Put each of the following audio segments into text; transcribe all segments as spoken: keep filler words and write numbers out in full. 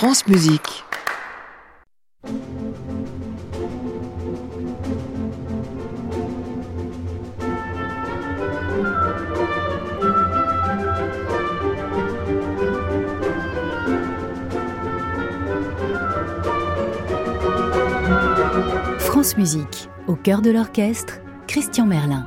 France Musique. France Musique, au cœur de l'orchestre, Christian Merlin.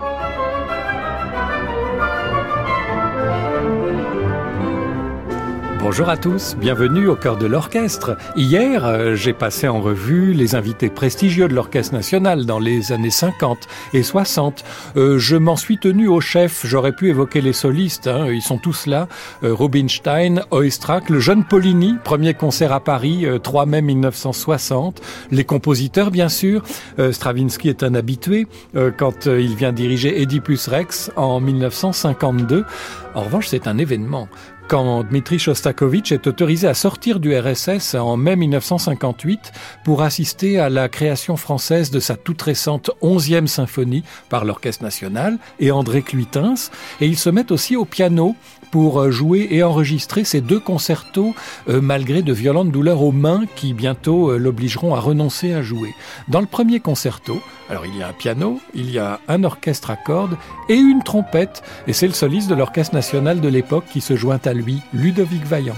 Bonjour à tous, bienvenue au cœur de l'orchestre. Hier, euh, j'ai passé en revue les invités prestigieux de l'Orchestre national dans les années cinquante et soixante. Euh, je m'en suis tenu au chef, j'aurais pu évoquer les solistes, hein, ils sont tous là. Euh, Rubinstein, Oistrakh, le jeune Pollini, premier concert à Paris, euh, trois mai mille neuf cent soixante. Les compositeurs, bien sûr. Euh, Stravinsky est un habitué euh, quand euh, il vient diriger Oedipus Rex en mille neuf cent cinquante-deux. En revanche, c'est un événement. Quand Dmitri Shostakovich est autorisé à sortir du R S S en mai mille neuf cent cinquante-huit pour assister à la création française de sa toute récente onzième symphonie par l'Orchestre national et André Cluytens, et il se met aussi au piano pour jouer et enregistrer ces deux concertos euh, malgré de violentes douleurs aux mains qui bientôt euh, l'obligeront à renoncer à jouer. Dans le premier concerto, alors il y a un piano, il y a un orchestre à cordes et une trompette, et c'est le soliste de l'Orchestre national de l'époque qui se joint à lui, Ludovic Vaillant.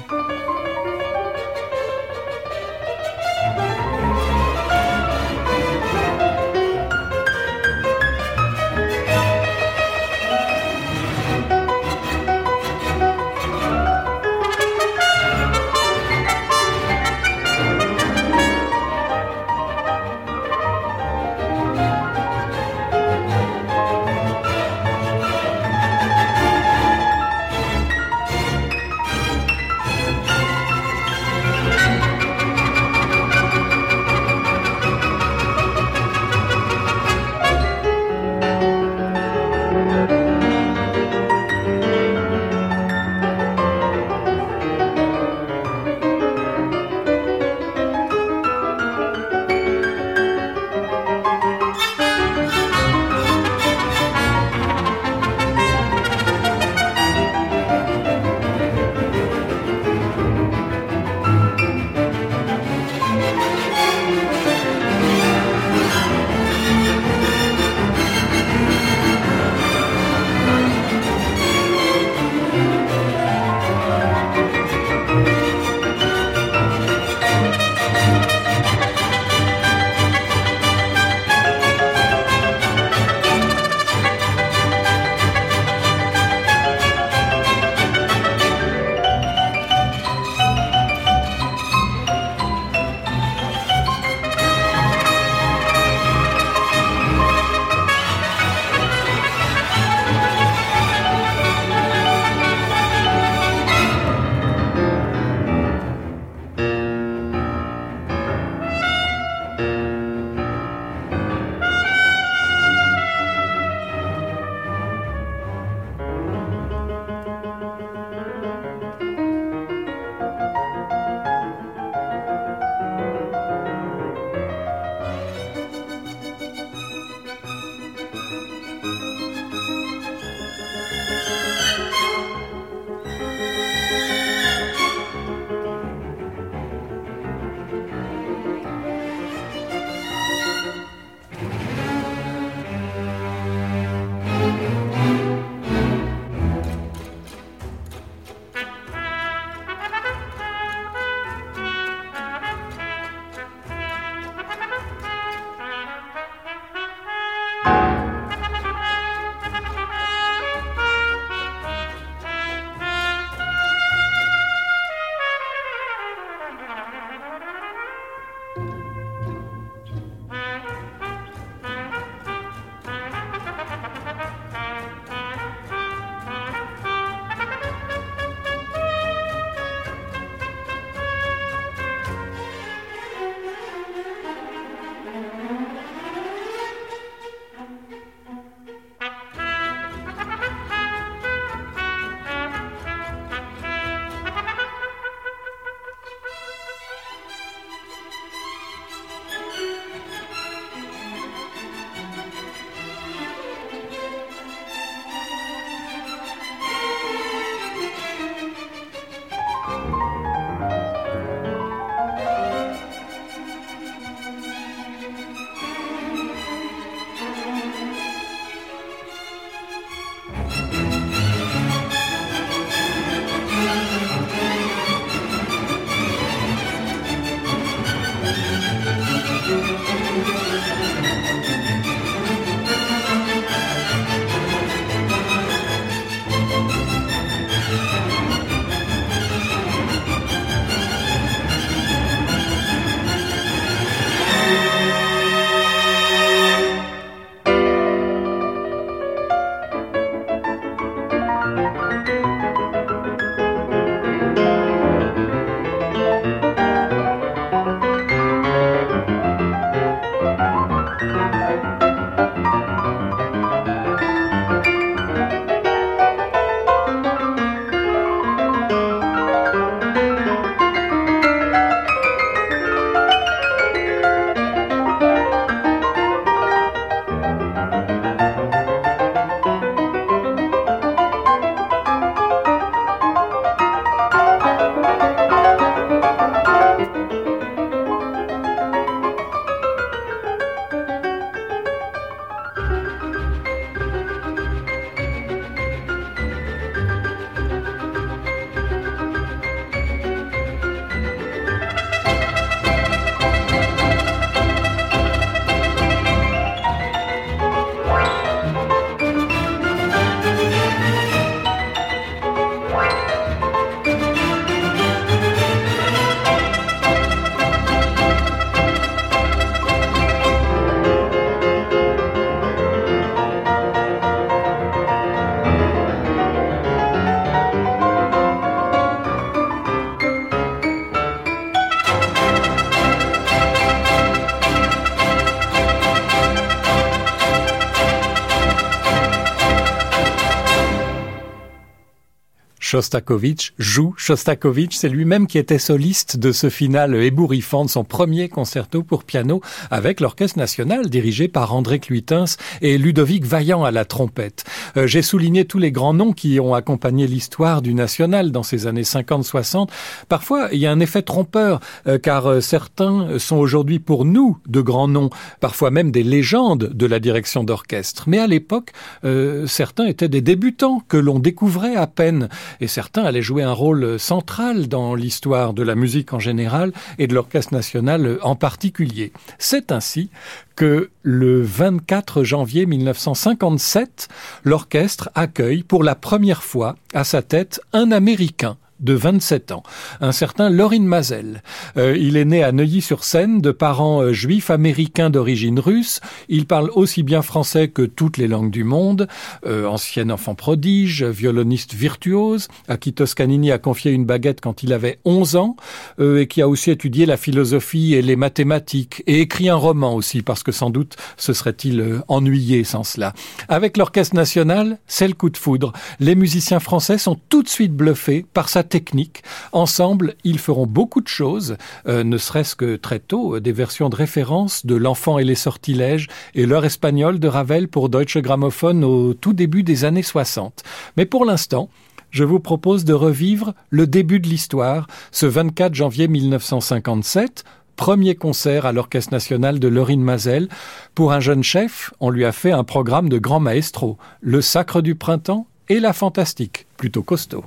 Shostakovich joue Shostakovich. C'est lui-même qui était soliste de ce finale ébouriffant de son premier concerto pour piano avec l'Orchestre national dirigé par André Cluytens et Ludovic Vaillant à la trompette. Euh, j'ai souligné tous les grands noms qui ont accompagné l'histoire du national dans ces années cinquante soixante. Parfois, il y a un effet trompeur euh, car euh, certains sont aujourd'hui pour nous de grands noms, parfois même des légendes de la direction d'orchestre. Mais à l'époque, euh, certains étaient des débutants que l'on découvrait à peine et certains allaient jouer un rôle central dans l'histoire de la musique en général et de l'Orchestre national en particulier. C'est ainsi que le vingt-quatre janvier mille neuf cent cinquante-sept, l'orchestre accueille pour la première fois à sa tête un Américain de vingt-sept ans, un certain Lorin Maazel. Euh, il est né à Neuilly-sur-Seine de parents euh, juifs américains d'origine russe. Il parle aussi bien français que toutes les langues du monde. Euh, ancien enfant prodige, violoniste virtuose, à qui Toscanini a confié une baguette quand il avait onze ans, euh, et qui a aussi étudié la philosophie et les mathématiques, et écrit un roman aussi, parce que sans doute se serait-il euh, ennuyé sans cela. Avec l'Orchestre national, c'est le coup de foudre. Les musiciens français sont tout de suite bluffés par sa technique. Ensemble, ils feront beaucoup de choses, euh, ne serait-ce que très tôt, des versions de référence de L'Enfant et les sortilèges et L'heure espagnole de Ravel pour Deutsche Grammophon au tout début des années soixante. Mais pour l'instant, je vous propose de revivre le début de l'histoire, ce vingt-quatre janvier mille neuf cent cinquante-sept, premier concert à l'Orchestre national de Lorin Maazel. Pour un jeune chef, on lui a fait un programme de grands maestros, le Sacre du printemps et la Fantastique, plutôt costaud.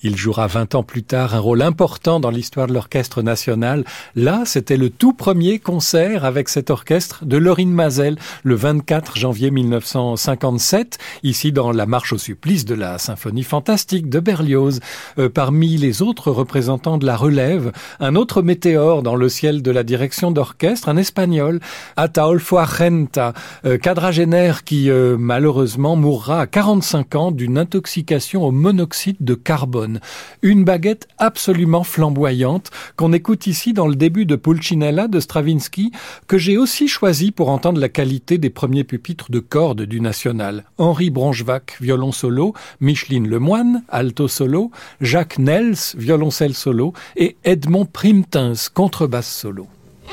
Il jouera vingt ans plus tard un rôle important dans l'histoire de l'Orchestre national. Là, c'était le tout premier concert avec cet orchestre de Lorine Maazel, le vingt-quatre janvier mille neuf cent cinquante-sept, ici dans la Marche au supplice de la Symphonie fantastique de Berlioz. Euh, parmi les autres représentants de la relève, un autre météore dans le ciel de la direction d'orchestre, un Espagnol, Ataolfo Argenta, euh, quadragénaire qui euh, malheureusement mourra à quarante-cinq ans d'une intoxication au monoxyde de carbone. Une baguette absolument flamboyante qu'on écoute ici dans le début de Pulcinella de Stravinsky, que j'ai aussi choisi pour entendre la qualité des premiers pupitres de cordes du National. Henri Bronchevac, violon solo, Micheline Lemoine, alto solo, Jacques Nels, violoncelle solo et Edmond Primtens, contrebasse solo.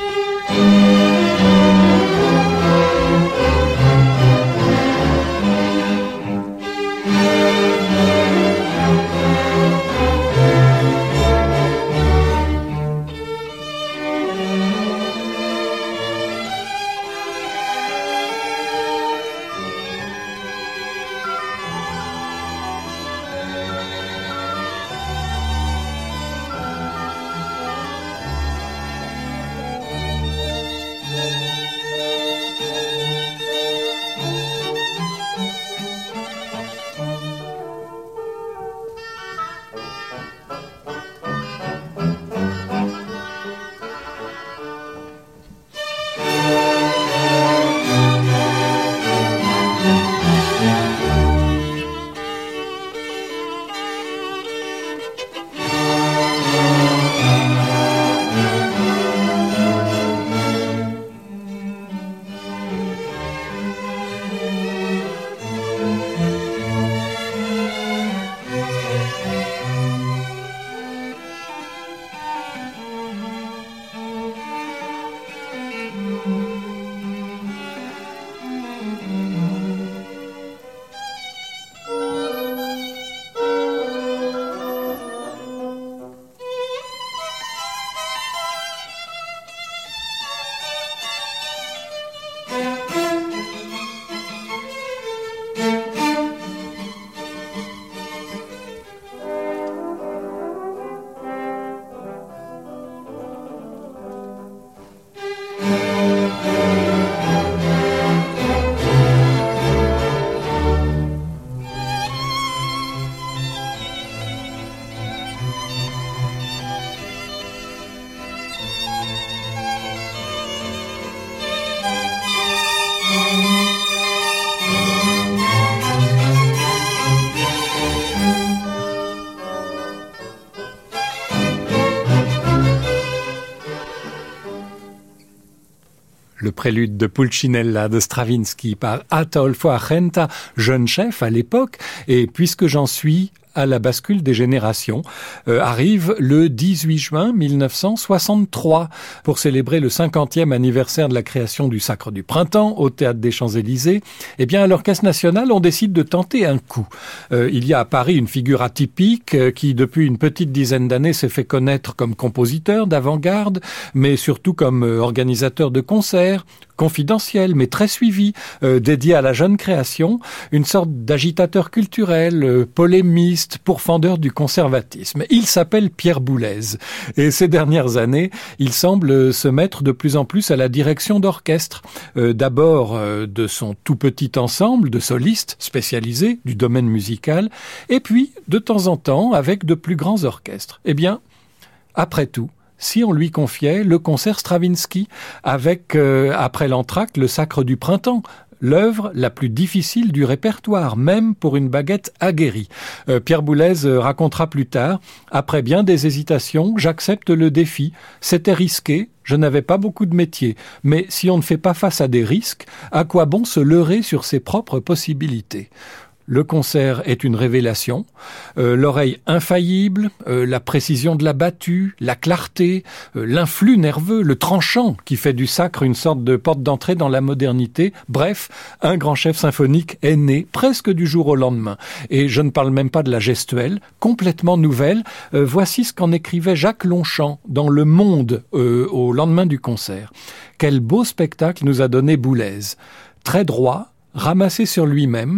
Le prélude de Pulcinella de Stravinsky par Ataolfo Argenta, jeune chef à l'époque, et puisque j'en suis à la bascule des générations, euh, arrive le dix-huit juin mille neuf cent soixante-trois pour célébrer le cinquantième anniversaire de la création du Sacre du Printemps au Théâtre des Champs-Élysées. Eh bien, à l'Orchestre national, on décide de tenter un coup. Euh, il y a à Paris une figure atypique euh, qui, depuis une petite dizaine d'années, s'est fait connaître comme compositeur d'avant-garde, mais surtout comme euh, organisateur de concerts, confidentiel mais très suivi, euh, dédié à la jeune création, une sorte d'agitateur culturel, euh, polémiste, pourfendeur du conservatisme. Il s'appelle Pierre Boulez et ces dernières années, il semble se mettre de plus en plus à la direction d'orchestre, euh, d'abord euh, de son tout petit ensemble de solistes spécialisés du domaine musical, et puis de temps en temps avec de plus grands orchestres. Eh bien, après tout, si on lui confiait le concert Stravinsky avec, euh, après l'entracte, le Sacre du Printemps, l'œuvre la plus difficile du répertoire, même pour une baguette aguerrie. Euh, Pierre Boulez racontera plus tard, après bien des hésitations, j'accepte le défi. C'était risqué, je n'avais pas beaucoup de métier, mais si on ne fait pas face à des risques, à quoi bon se leurrer sur ses propres possibilités ? Le concert est une révélation, euh, l'oreille infaillible, euh, la précision de la battue, la clarté, euh, l'influx nerveux, le tranchant qui fait du sacre une sorte de porte d'entrée dans la modernité. Bref, un grand chef symphonique est né presque du jour au lendemain. Et je ne parle même pas de la gestuelle, complètement nouvelle. Euh, voici ce qu'en écrivait Jacques Longchamp dans Le Monde euh, au lendemain du concert. Quel beau spectacle nous a donné Boulez. Très droit, ramassé sur lui-même,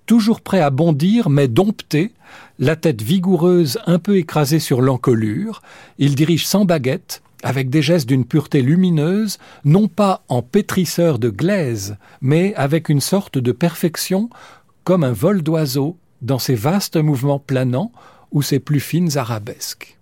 toujours prêt à bondir mais dompté, la tête vigoureuse un peu écrasée sur l'encolure, il dirige sans baguette, avec des gestes d'une pureté lumineuse, non pas en pétrisseur de glaise, mais avec une sorte de perfection, comme un vol d'oiseau, dans ses vastes mouvements planants ou ses plus fines arabesques.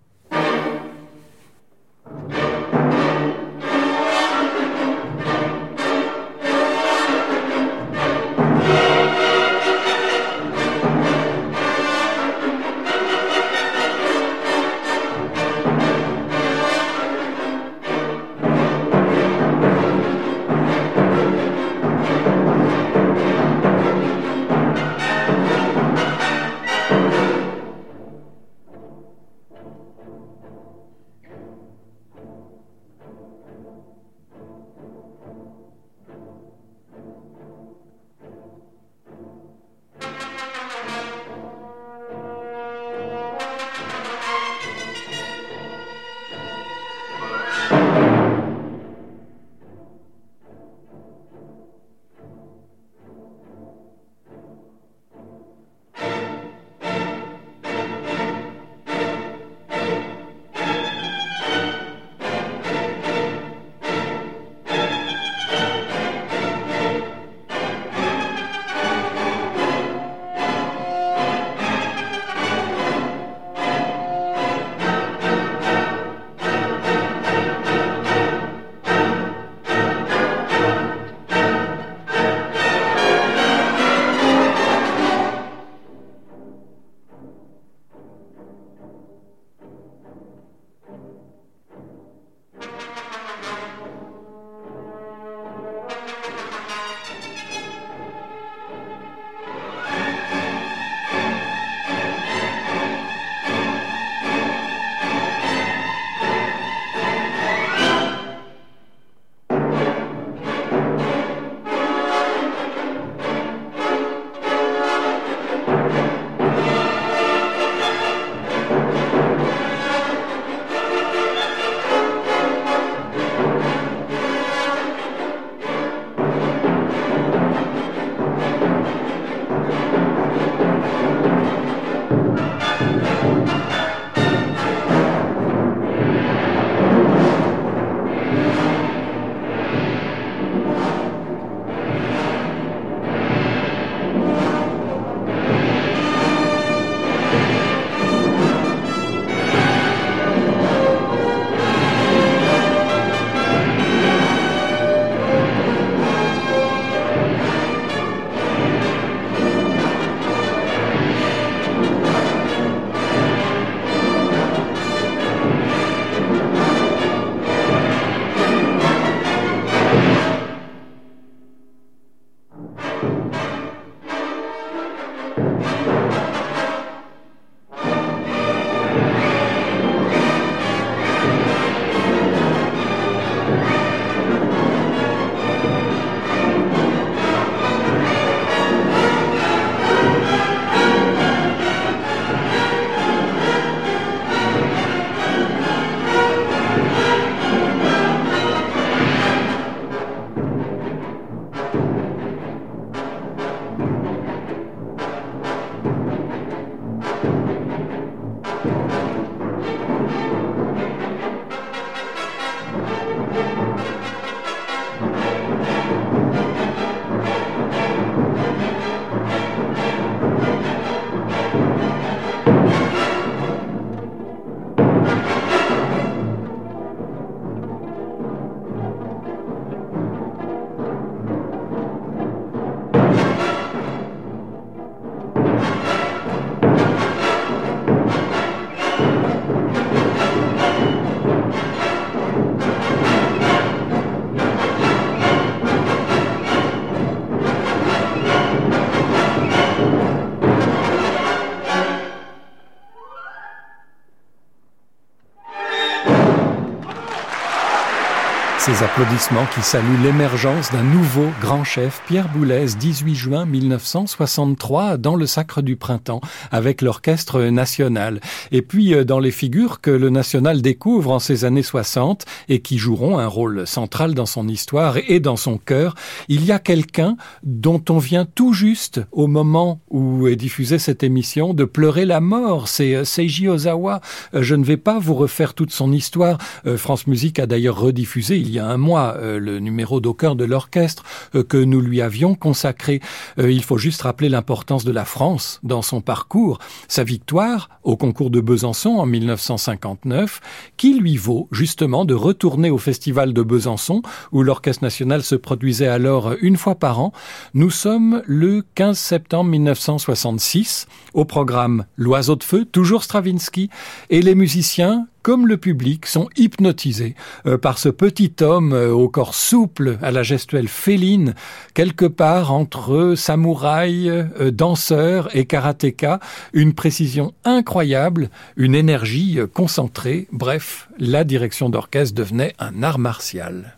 Ces applaudissements qui saluent l'émergence d'un nouveau grand chef, Pierre Boulez, dix-huit juin mille neuf cent soixante-trois, dans le Sacre du Printemps, avec l'Orchestre National. Et puis, dans les figures que le National découvre en ces années soixante et qui joueront un rôle central dans son histoire et dans son cœur, il y a quelqu'un dont on vient tout juste, au moment où est diffusée cette émission, de pleurer la mort. C'est Seiji Ozawa. Je ne vais pas vous refaire toute son histoire. France Musique a d'ailleurs rediffusé il y a un mois euh, le numéro d'Au cœur de l'orchestre euh, que nous lui avions consacré. Euh, il faut juste rappeler l'importance de la France dans son parcours, sa victoire au concours de Besançon en mille neuf cent cinquante-neuf, qui lui vaut justement de retourner au festival de Besançon, où l'Orchestre National se produisait alors une fois par an. Nous sommes le quinze septembre mille neuf cent soixante-six, au programme L'Oiseau de Feu, toujours Stravinsky, et les musiciens, comme le public, sont hypnotisés euh, par ce petit homme euh, au corps souple, à la gestuelle féline, quelque part entre samouraï, euh, danseur et karatéka, une précision incroyable, une énergie euh, concentrée. Bref, la direction d'orchestre devenait un art martial.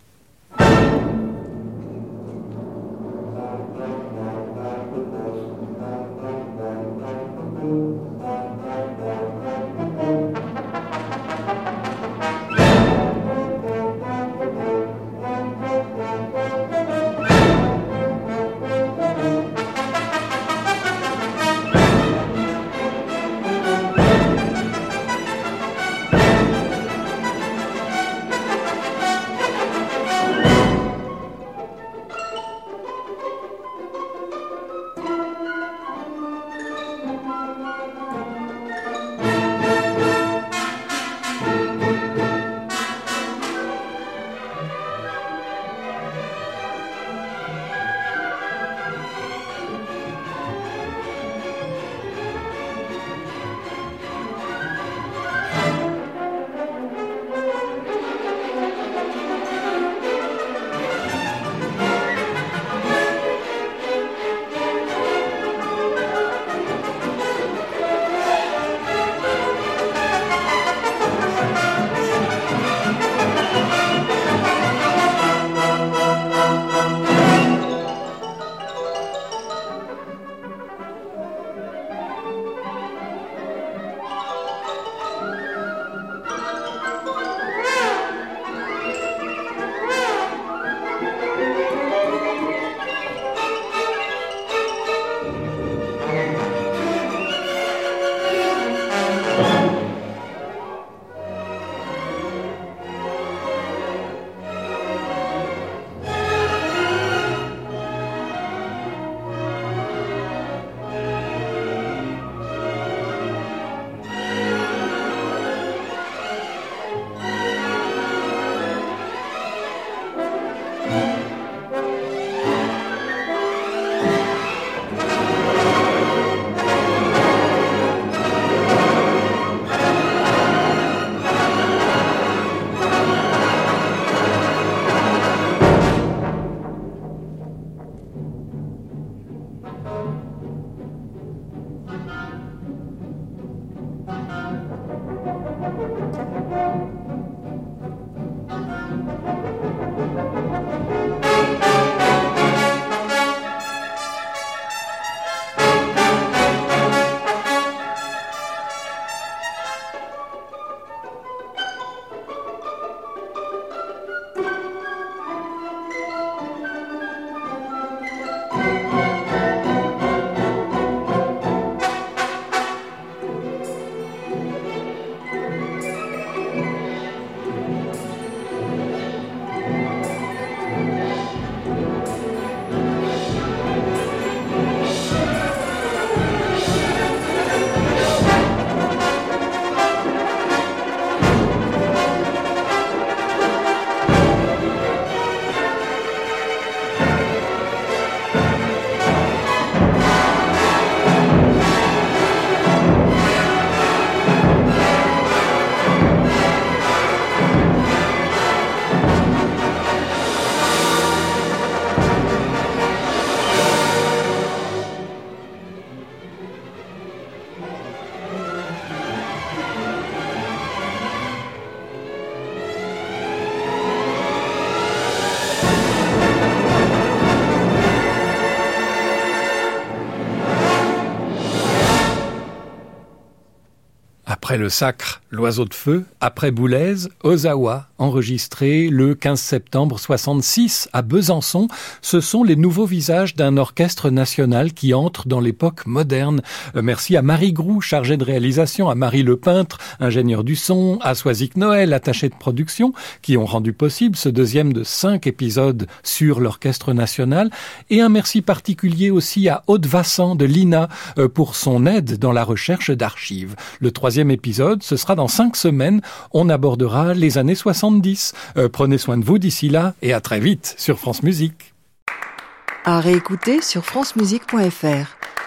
Après le Sacre, l'Oiseau de Feu, après Boulez, Ozawa, enregistré le quinze septembre soixante-six à Besançon, ce sont les nouveaux visages d'un orchestre national qui entre dans l'époque moderne. Euh, merci à Marie Groux, chargée de réalisation, à Marie Le Peintre, ingénieur du son, à Soisic Noël, attaché de production, qui ont rendu possible ce deuxième de cinq épisodes sur l'orchestre national. Et un merci particulier aussi à Aude Vassan de l'I N A euh, pour son aide dans la recherche d'archives. Le troisième épisode, ce sera dans cinq semaines. On abordera les années soixante-dix. Euh, prenez soin de vous d'ici là et à très vite sur France Musique. À réécouter sur francemusique point f r.